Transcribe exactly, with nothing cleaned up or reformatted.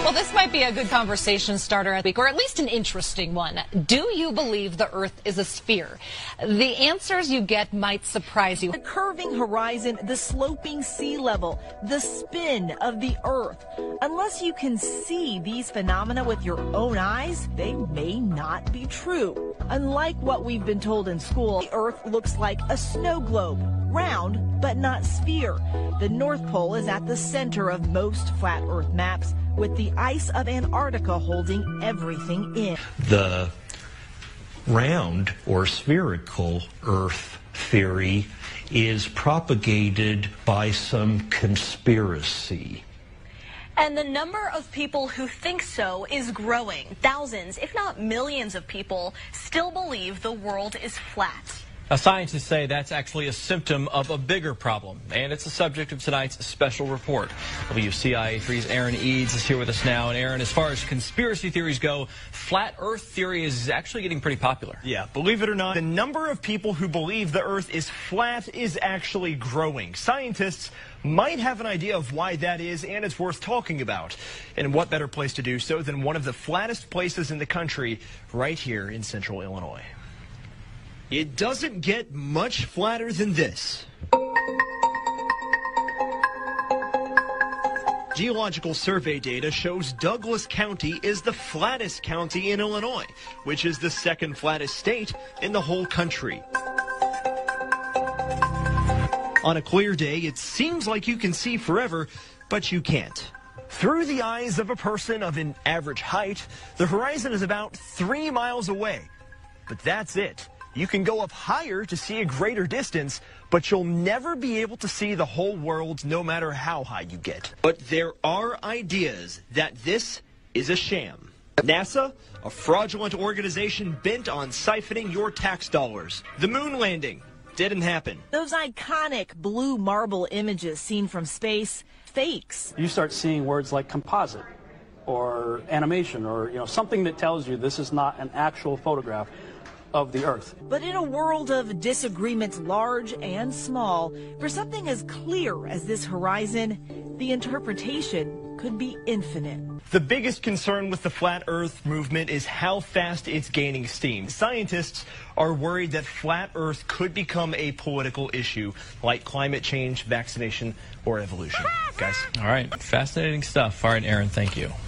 Well, this might be a good conversation starter at the week, or at least an interesting one. Do you believe the Earth is a sphere? The answers you get might surprise you. The curving horizon, the sloping sea level, the spin of the Earth. Unless you can see these phenomena with your own eyes, they may not be true. Unlike what we've been told in school, the Earth looks like a snow globe, round but not sphere. The North Pole is at the center of most flat Earth maps, with the ice of Antarctica holding everything in. The round or spherical Earth theory is propagated by some conspiracy. And the number of people who think so is growing. Thousands, if not millions of people still believe the world is flat. Now, scientists say that's actually a symptom of a bigger problem, and it's the subject of tonight's special report. W C I A three's Aaron Eads is here with us now. And Aaron, as far as conspiracy theories go, flat Earth theory is actually getting pretty popular. Yeah, believe it or not, the number of people who believe the Earth is flat is actually growing. Scientists might have an idea of why that is, and it's worth talking about. And what better place to do so than one of the flattest places in the country, right here in central Illinois. It doesn't get much flatter than this. Geological survey data shows Douglas County is the flattest county in Illinois, which is the second flattest state in the whole country. On a clear day, it seems like you can see forever, but you can't. Through the eyes of a person of an average height, the horizon is about three miles away. But that's it. You can go up higher to see a greater distance, but you'll never be able to see the whole world no matter how high you get. But there are ideas that this is a sham. NASA, a fraudulent organization bent on siphoning your tax dollars. The moon landing didn't happen. Those iconic blue marble images seen from space, fakes. You start seeing words like composite or animation or, you know, something that tells you this is not an actual photograph of the Earth. But in a world of disagreements large and small, for something as clear as this horizon, the interpretation could be infinite. The biggest concern with the flat Earth movement is how fast it's gaining steam. Scientists are worried that flat Earth could become a political issue like climate change, vaccination, or evolution. Guys. All right, fascinating stuff. All right, Aaron, thank you.